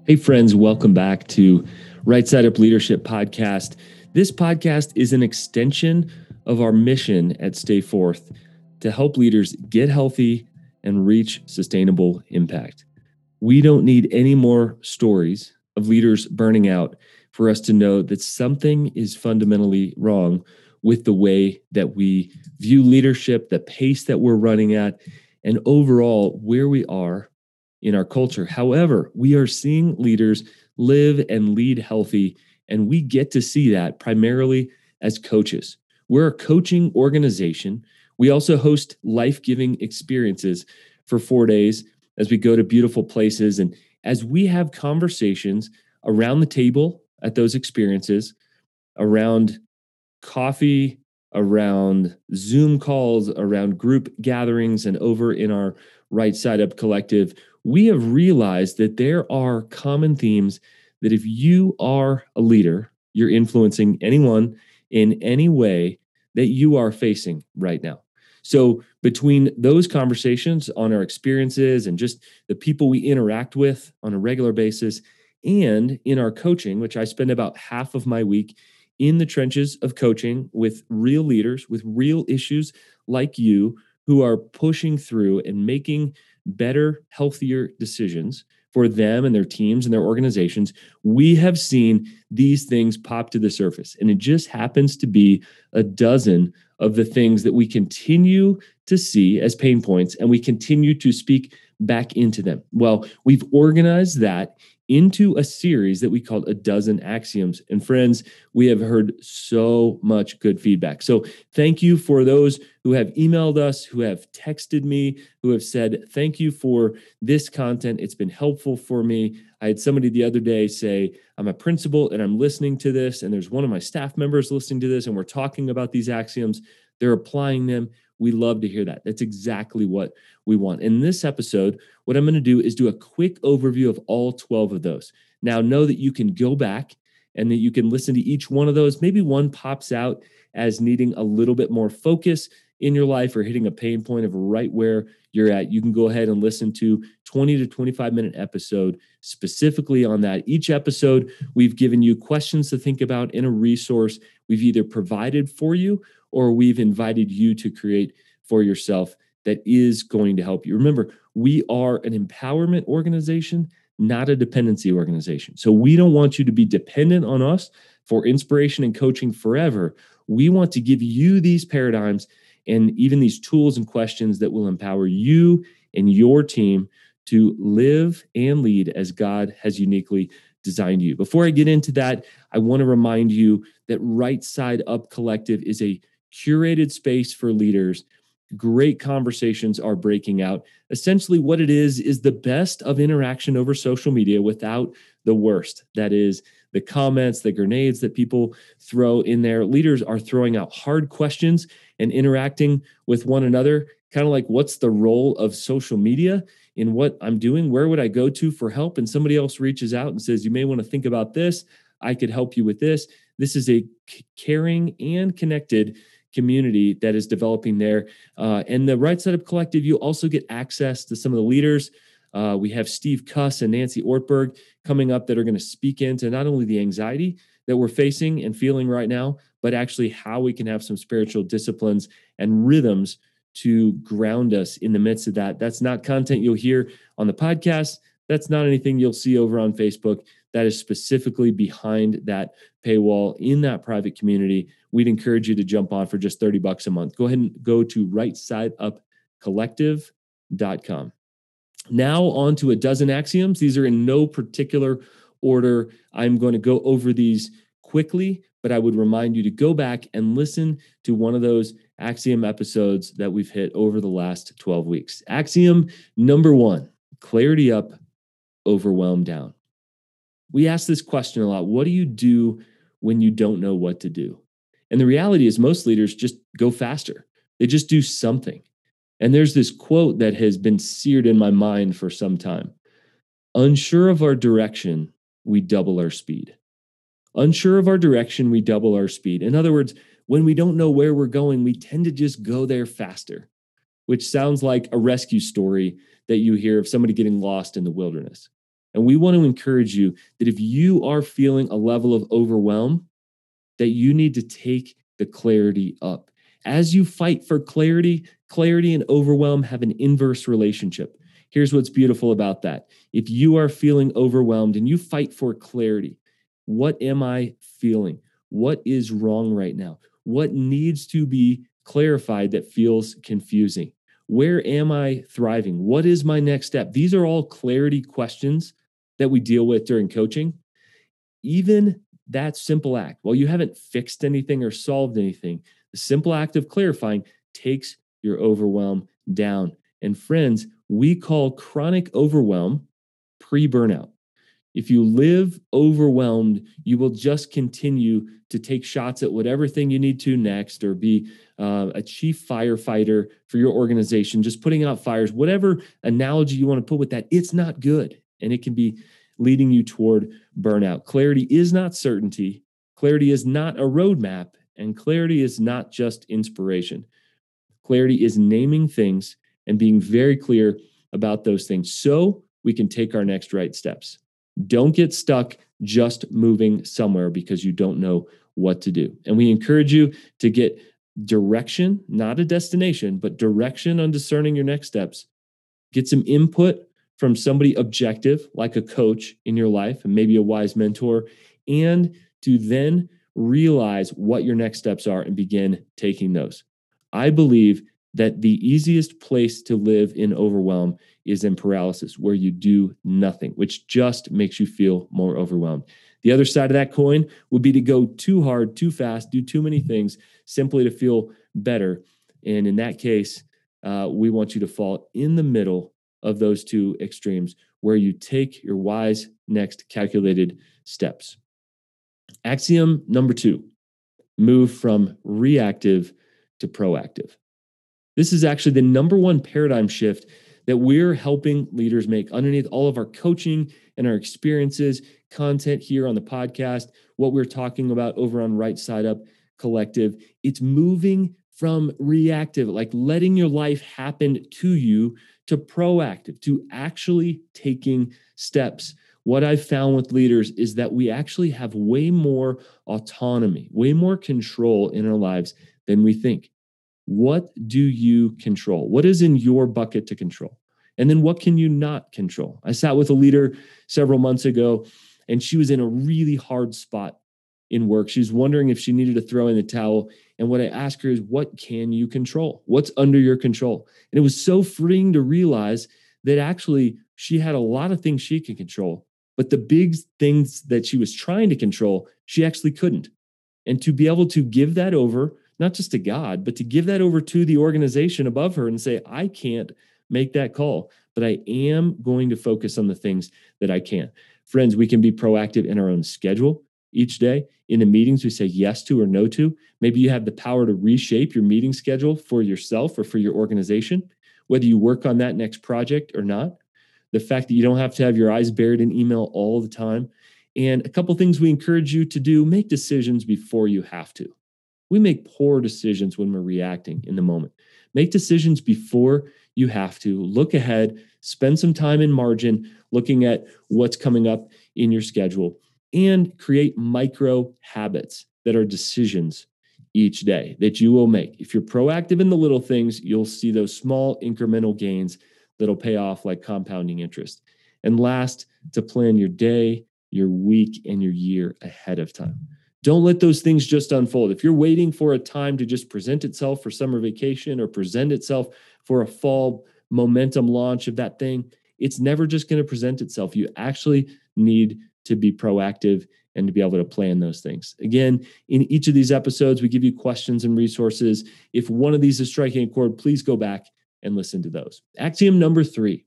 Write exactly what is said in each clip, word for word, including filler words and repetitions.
Hey, friends, welcome back to Right Side Up Leadership Podcast. This podcast is an extension of our mission at Stay Forth to help leaders get healthy and reach sustainable impact. We don't need any more stories of leaders burning out for us to know that something is fundamentally wrong with the way that we view leadership, the pace that we're running at, and overall where we are in our culture. However, we are seeing leaders live and lead healthy, and we get to see that primarily as coaches. We're a coaching organization. We also host life-giving experiences for four days as we go to beautiful places. And as we have conversations around the table at those experiences, around coffee, around Zoom calls, around group gatherings, and over in our Right Side Up Collective, we have realized that there are common themes that if you are a leader, you're influencing anyone in any way that you are facing right now. So between those conversations on our experiences and just the people we interact with on a regular basis, and in our coaching, which I spend about half of my week in the trenches of coaching with real leaders, with real issues like you who are pushing through and making better, healthier decisions for them and their teams and their organizations, we have seen these things pop to the surface. And it just happens to be a dozen of the things that we continue to see as pain points, and we continue to speak back into them. Well, we've organized that into a series that we called A Dozen Axioms. And friends, we have heard so much good feedback. So thank you for those who have emailed us, who have texted me, who have said, thank you for this content. It's been helpful for me. I had somebody the other day say, I'm a principal and I'm listening to this, and there's one of my staff members listening to this, and we're talking about these axioms. They're applying them. We love to hear that. That's exactly what we want. In this episode, what I'm going to do is do a quick overview of all twelve of those. Now, know that you can go back and that you can listen to each one of those. Maybe one pops out as needing a little bit more focus in your life or hitting a pain point of right where you're at. You can go ahead and listen to twenty to twenty-five minute episode specifically on that. Each episode, we've given you questions to think about in a resource we've either provided for you or we've invited you to create for yourself that is going to help you. Remember, we are an empowerment organization, not a dependency organization. So we don't want you to be dependent on us for inspiration and coaching forever. We want to give you these paradigms and even these tools and questions that will empower you and your team to live and lead as God has uniquely designed you. Before I get into that, I want to remind you that Right Side Up Collective is a curated space for leaders. Great conversations are breaking out. Essentially, what it is, is the best of interaction over social media without the worst. That is, the comments, the grenades that people throw in there. Leaders are throwing out hard questions and interacting with one another, kind of like, what's the role of social media in what I'm doing? Where would I go to for help? And somebody else reaches out and says, you may want to think about this. I could help you with this. This is a caring and connected community that is developing there. Uh, and the Right Side Up Collective, you also get access to some of the leaders. Uh, we have Steve Cuss and Nancy Ortberg coming up that are going to speak into not only the anxiety that we're facing and feeling right now, but actually how we can have some spiritual disciplines and rhythms to ground us in the midst of that. That's not content you'll hear on the podcast. That's not anything you'll see over on Facebook. That is specifically behind that paywall in that private community. We'd encourage you to jump on for just thirty bucks a month. Go ahead and go to right side up collective dot com. Now on to a dozen axioms. These are in no particular order. I'm going to go over these quickly, but I would remind you to go back and listen to one of those axiom episodes that we've hit over the last twelve weeks. Axiom number one, clarity up, overwhelm down. We ask this question a lot. What do you do when you don't know what to do? And the reality is most leaders just go faster. They just do something. And there's this quote that has been seared in my mind for some time. Unsure of our direction, we double our speed. Unsure of our direction, we double our speed. In other words, when we don't know where we're going, we tend to just go there faster, which sounds like a rescue story that you hear of somebody getting lost in the wilderness. And we want to encourage you that if you are feeling a level of overwhelm, that you need to take the clarity up. As you fight for clarity, clarity and overwhelm have an inverse relationship. Here's what's beautiful about that. If you are feeling overwhelmed and you fight for clarity, what am I feeling? What is wrong right now? What needs to be clarified that feels confusing? Where am I thriving? What is my next step? These are all clarity questions that we deal with during coaching. Even that simple act, while you haven't fixed anything or solved anything, the simple act of clarifying takes your overwhelm down. And friends, we call chronic overwhelm pre-burnout. If you live overwhelmed, you will just continue to take shots at whatever thing you need to next, or be uh, a chief firefighter for your organization, just putting out fires, whatever analogy you want to put with that. It's not good. And it can be leading you toward burnout. Clarity is not certainty. Clarity is not a roadmap. And clarity is not just inspiration. Clarity is naming things and being very clear about those things so we can take our next right steps. Don't get stuck just moving somewhere because you don't know what to do. And we encourage you to get direction, not a destination, but direction on discerning your next steps. Get some input from somebody objective, like a coach in your life and maybe a wise mentor, and to then realize what your next steps are and begin taking those. I believe that the easiest place to live in overwhelm is in paralysis, where you do nothing, which just makes you feel more overwhelmed. The other side of that coin would be to go too hard, too fast, do too many things simply to feel better. And in that case, uh, we want you to fall in the middle of those two extremes, where you take your wise next calculated steps. Axiom number two, move from reactive to proactive. This is actually the number one paradigm shift that we're helping leaders make underneath all of our coaching and our experiences, content here on the podcast, what we're talking about over on Right Side Up Collective. It's moving from reactive, like letting your life happen to you, to proactive, to actually taking steps. What I've found with leaders is that we actually have way more autonomy, way more control in our lives than we think. What do you control? What is in your bucket to control? And then what can you not control? I sat with a leader several months ago, and she was in a really hard spot in work. She was wondering if she needed to throw in the towel. And what I asked her is, what can you control? What's under your control? And it was so freeing to realize that actually she had a lot of things she could control, but the big things that she was trying to control, she actually couldn't. And to be able to give that over, not just to God, but to give that over to the organization above her and say, I can't make that call, but I am going to focus on the things that I can. Friends, we can be proactive in our own schedule each day. In the meetings we say yes to or no to. Maybe you have the power to reshape your meeting schedule for yourself or for your organization, whether you work on that next project or not. The fact that you don't have to have your eyes buried in email all the time. And a couple things we encourage you to do: make decisions before you have to. We make poor decisions when we're reacting in the moment. Make decisions before you have to. Look ahead, spend some time in margin looking at what's coming up in your schedule, and create micro habits that are decisions each day that you will make. If you're proactive in the little things, you'll see those small incremental gains that'll pay off like compounding interest. And last, to plan your day, your week, and your year ahead of time. Don't let those things just unfold. If you're waiting for a time to just present itself for summer vacation or present itself for a fall momentum launch of that thing, it's never just going to present itself. You actually need to be proactive and to be able to plan those things. Again, in each of these episodes, we give you questions and resources. If one of these is striking a chord, please go back and listen to those. Axiom number three,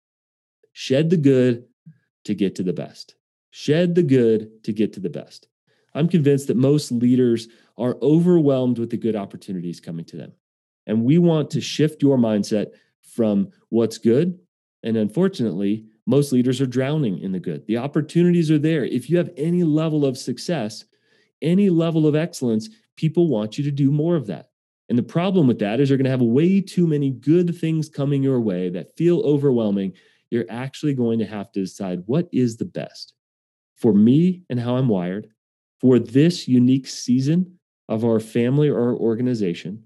shed the good to get to the best. Shed the good to get to the best. I'm convinced that most leaders are overwhelmed with the good opportunities coming to them. And we want to shift your mindset from what's good. And unfortunately, most leaders are drowning in the good. The opportunities are there. If you have any level of success, any level of excellence, people want you to do more of that. And the problem with that is you're going to have way too many good things coming your way that feel overwhelming. you're actually going to have to decide what is the best for me and how I'm wired, for this unique season of our family or our organization,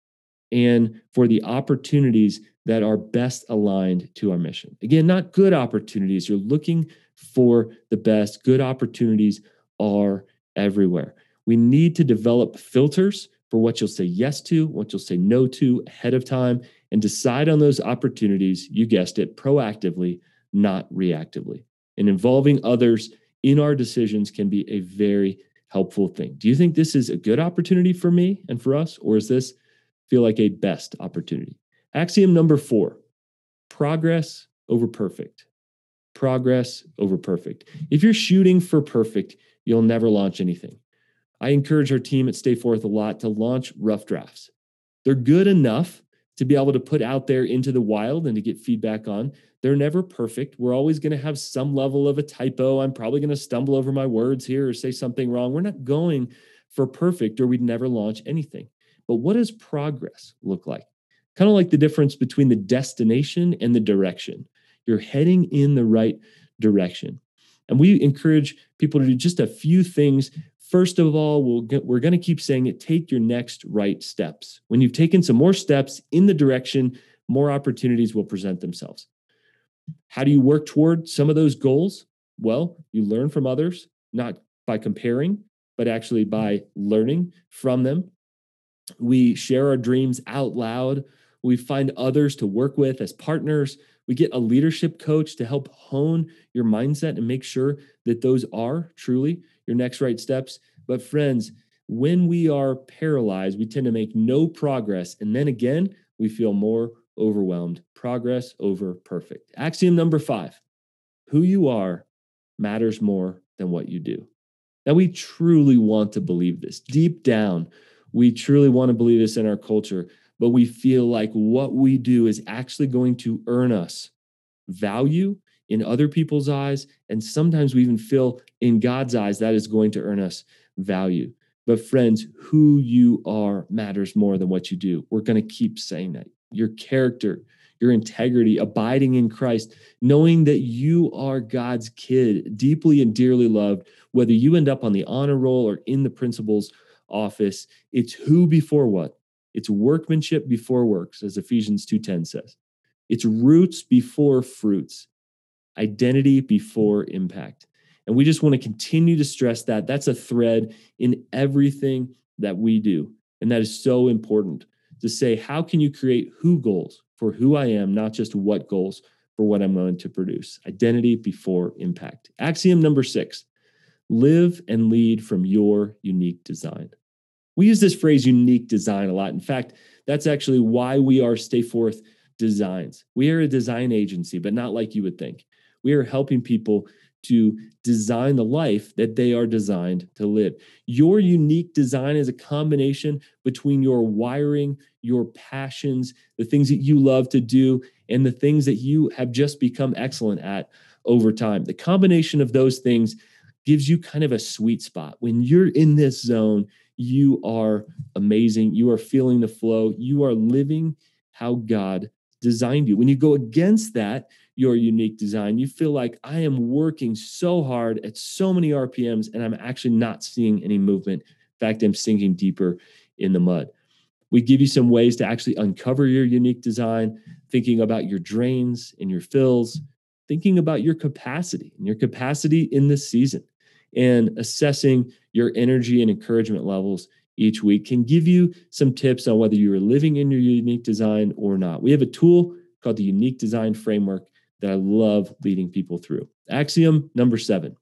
and for the opportunities that are best aligned to our mission. Again, not good opportunities. You're looking for the best. Good opportunities are everywhere. We need to develop filters for what you'll say yes to, what you'll say no to ahead of time, and decide on those opportunities, you guessed it, proactively, not reactively. And involving others in our decisions can be a very helpful thing. Do you think this is a good opportunity for me and for us, or is this feel like a best opportunity? Axiom number four, progress over perfect. Progress over perfect. If you're shooting for perfect, you'll never launch anything. I encourage our team at Stay Forth a lot to launch rough drafts. They're good enough to be able to put out there into the wild and to get feedback on. They're never perfect. We're always going to have some level of a typo. I'm probably going to stumble over my words here or say something wrong. We're not going for perfect, or we'd never launch anything. But what does progress look like? Kind of like the difference between the destination and the direction. You're heading in the right direction. And we encourage people to do just a few things. First of all, we'll get, we're going to keep saying it, take your next right steps. When you've taken some more steps in the direction, more opportunities will present themselves. How do you work toward some of those goals? Well, you learn from others, not by comparing, but actually by learning from them. We share our dreams out loud. We find others to work with as partners. We get a leadership coach to help hone your mindset and make sure that those are truly your next right steps. But friends, when we are paralyzed, we tend to make no progress. And then again, we feel more overwhelmed. Progress over perfect. Axiom number five, who you are matters more than what you do. Now, we truly want to believe this. Deep down, we truly want to believe this in our culture, but we feel like what we do is actually going to earn us value in other people's eyes. And sometimes we even feel in God's eyes that is going to earn us value. But friends, who you are matters more than what you do. We're going to keep saying that. Your character, your integrity, abiding in Christ, knowing that you are God's kid, deeply and dearly loved, whether you end up on the honor roll or in the principal's office. It's who before what? It's workmanship before works, as Ephesians two ten says. It's roots before fruits, identity before impact. And we just want to continue to stress that. That's a thread in everything that we do. And that is so important to say, how can you create who goals for who I am, not just what goals for what I'm going to produce? Identity before impact. Axiom number six, live and lead from your unique design. We use this phrase unique design a lot. In fact, that's actually why we are Stay Forth Designs. We are a design agency, but not like you would think. We are helping people to design the life that they are designed to live. Your unique design is a combination between your wiring, your passions, the things that you love to do, and the things that you have just become excellent at over time. The combination of those things gives you kind of a sweet spot. When you're in this zone, you are amazing. You are feeling the flow. You are living how God designed you. When you go against that, your unique design, you feel like I am working so hard at so many R P Ms and I'm actually not seeing any movement. In fact, I'm sinking deeper in the mud. We give you some ways to actually uncover your unique design, thinking about your drains and your fills, thinking about your capacity and your capacity in this season, and assessing your energy and encouragement levels each week can give you some tips on whether you are living in your unique design or not. We have a tool called the Unique Design Framework that I love leading people through. Axiom number seven,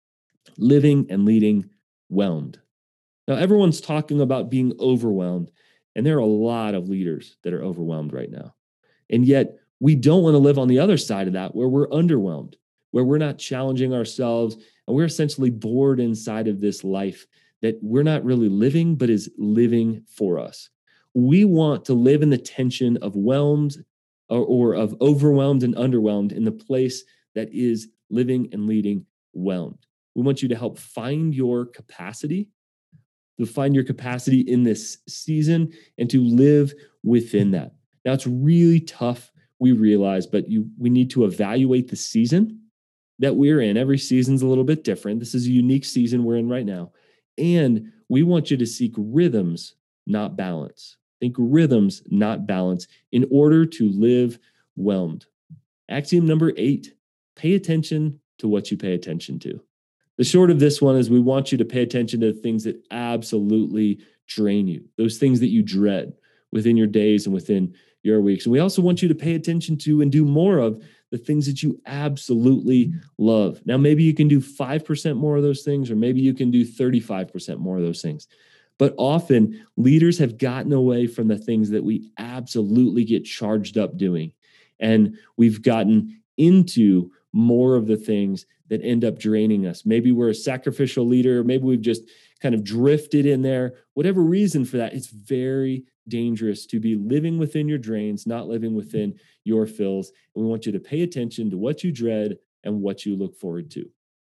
living and leading whelmed. Now, everyone's talking about being overwhelmed, and there are a lot of leaders that are overwhelmed right now. And yet, we don't want to live on the other side of that where we're underwhelmed, where we're not challenging ourselves, and we're essentially bored inside of this life that we're not really living, but is living for us. We want to live in the tension of whelmed or, or of overwhelmed and underwhelmed in the place that is living and leading whelmed. We want you to help find your capacity, to find your capacity in this season and to live within that. Now, it's really tough we realize, but you we need to evaluate the season that we're in. Every season's a little bit different. This is a unique season we're in right now. And we want you to seek rhythms, not balance. Think rhythms, not balance, in order to live whelmed. Axiom number eight, pay attention to what you pay attention to. The short of this one is we want you to pay attention to the things that absolutely drain you, those things that you dread within your days and within your weeks. And we also want you to pay attention to and do more of the things that you absolutely love. Now, maybe you can do five percent more of those things, or maybe you can do thirty-five percent more of those things. But often leaders have gotten away from the things that we absolutely get charged up doing. And we've gotten into more of the things that end up draining us. Maybe we're a sacrificial leader. Maybe we've just kind of drifted in there. Whatever reason for that, it's very dangerous to be living within your drains, not living within your fills. And we want you to pay attention to what you dread and what you look forward to.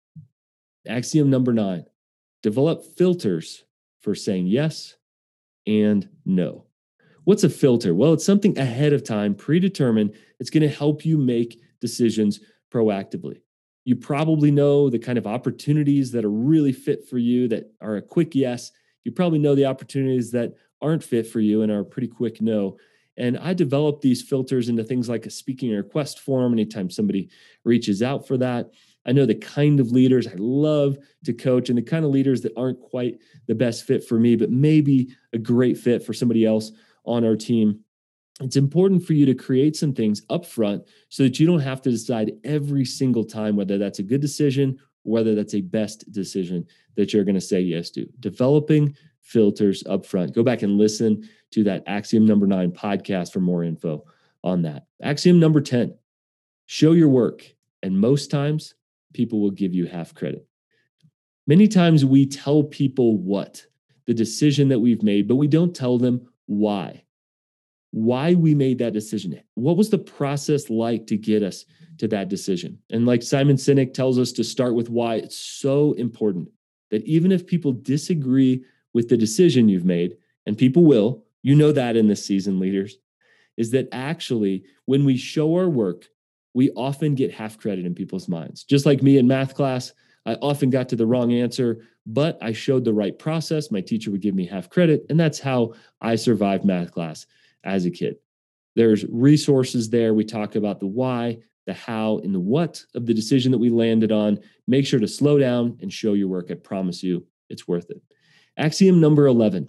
Axiom number nine, develop filters for saying yes and no. What's a filter? Well, it's something ahead of time, predetermined. It's going to help you make decisions proactively. You probably know the kind of opportunities that are really fit for you that are a quick yes. You probably know the opportunities that aren't fit for you and are a pretty quick no. And I develop these filters into things like a speaking request form anytime somebody reaches out for that. I know the kind of leaders I love to coach and the kind of leaders that aren't quite the best fit for me, but maybe a great fit for somebody else on our team. It's important for you to create some things up front so that you don't have to decide every single time whether that's a good decision or whether that's a best decision that you're going to say yes to. Developing filters up front. Go back and listen to that Axiom number nine podcast for more info on that. Axiom number ten, show your work. And most times, people will give you half credit. Many times we tell people what, the decision that we've made, but we don't tell them why. Why we made that decision. What was the process like to get us to that decision? And like Simon Sinek tells us to start with why, it's so important that even if people disagree with the decision you've made, and people will, you know that in this season, leaders, is that actually when we show our work, we often get half credit in people's minds. Just like me in math class, I often got to the wrong answer, but I showed the right process. My teacher would give me half credit, and that's how I survived math class as a kid. There's resources there. We talk about the why, the how, and the what of the decision that we landed on. Make sure to slow down and show your work. I promise you it's worth it. Axiom number eleven,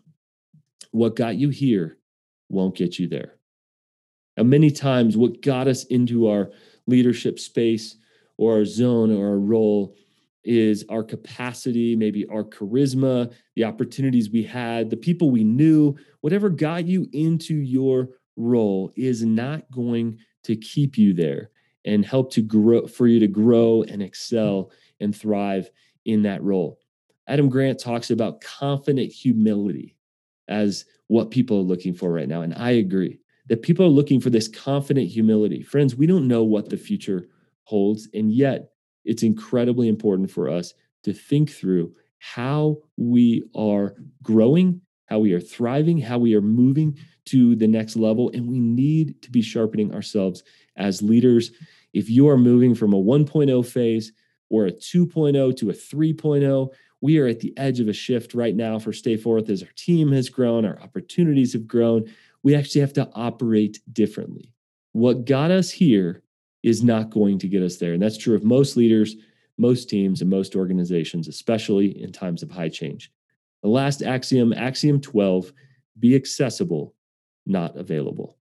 what got you here won't get you there. Now, many times what got us into our leadership space or our zone or our role is our capacity, maybe our charisma, the opportunities we had, the people we knew. Whatever got you into your role is not going to keep you there and help to grow for you to grow and excel and thrive in that role. Adam Grant talks about confident humility as what people are looking for right now. And I agree that people are looking for this confident humility. Friends, we don't know what the future holds, and yet it's incredibly important for us to think through how we are growing, how we are thriving, how we are moving to the next level. And we need to be sharpening ourselves as leaders. If you are moving from a one point oh phase or a two point oh to a three point oh, we are at the edge of a shift right now for Stay Forth as our team has grown, our opportunities have grown. We actually have to operate differently. What got us here is not going to get us there. And that's true of most leaders, most teams, and most organizations, especially in times of high change. The last axiom, Axiom twelve, be accessible, not available.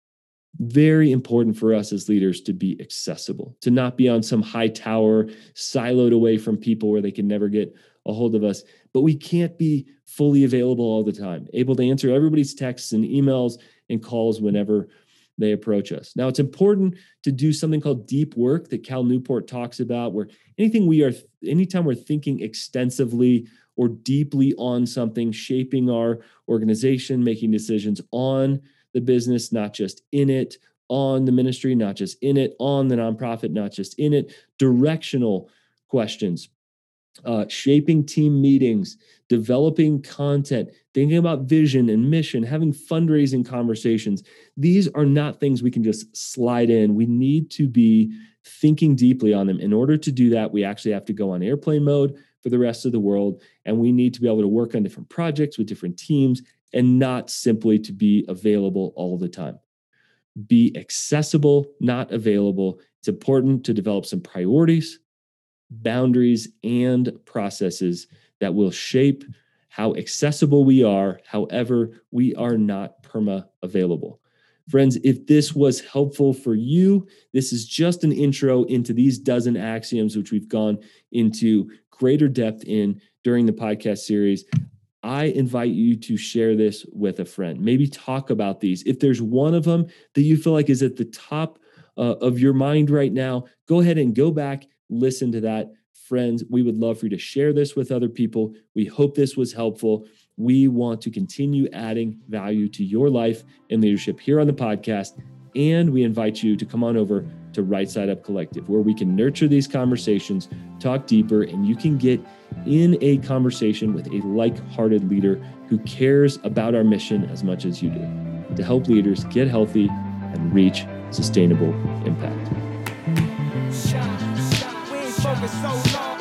Very important for us as leaders to be accessible, to not be on some high tower, siloed away from people where they can never get a hold of us. But we can't be fully available all the time, able to answer everybody's texts and emails and calls whenever they approach us. Now, it's important to do something called deep work that Cal Newport talks about, where anything we are, anytime we're thinking extensively or deeply on something, shaping our organization, making decisions on the business, not just in it, on the ministry, not just in it, on the nonprofit, not just in it, directional questions, uh, shaping team meetings, developing content, thinking about vision and mission, having fundraising conversations. These are not things we can just slide in. We need to be thinking deeply on them. In order to do that, we actually have to go on airplane mode for the rest of the world. And we need to be able to work on different projects with different teams and not simply to be available all the time. Be accessible, not available. It's important to develop some priorities, boundaries, and processes that will shape how accessible we are. However, we are not perma available. Friends, if this was helpful for you, this is just an intro into these dozen axioms, which we've gone into greater depth in during the podcast series. I invite you to share this with a friend. Maybe talk about these. If there's one of them that you feel like is at the top uh, of your mind right now, go ahead and go back, listen to that. Friends, we would love for you to share this with other people. We hope this was helpful. We want to continue adding value to your life and leadership here on the podcast. And we invite you to come on over to Right Side Up Collective, where we can nurture these conversations, talk deeper, and you can get in a conversation with a like-hearted leader who cares about our mission as much as you do, to help leaders get healthy and reach sustainable impact. Shine, shine, we ain't focused so long.